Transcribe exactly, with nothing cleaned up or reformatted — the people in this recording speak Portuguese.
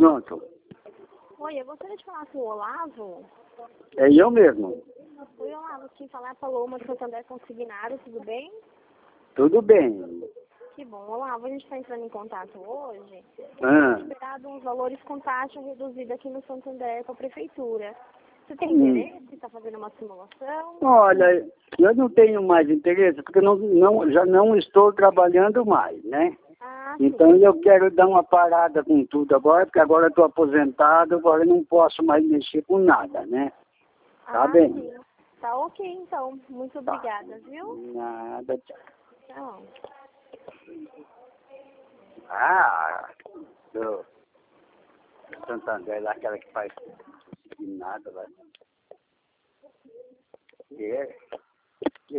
Pronto. Oi, eu gostaria de falar com o Olavo. É eu mesmo. Oi, Olavo, quem falar é a Paloma de Santander Consignado, tudo bem? Tudo bem. Que bom. Olavo, a gente está entrando em contato hoje. Ah. Tem esperado uns valores com taxa reduzida aqui no Santander com a prefeitura. Você tem Hum. interesse? Está fazendo uma simulação? Olha, eu não tenho mais interesse porque não, não, já não estou trabalhando mais, né? Ah, Então sim. eu quero dar uma parada com tudo agora, porque agora eu estou aposentado, agora eu não posso mais mexer com nada, né? Tá Ah, bem? sim. Tá ok, então. Muito obrigada, viu? Nada. Tchau. Ah, do Santander, lá aquela que faz nada, lá. É.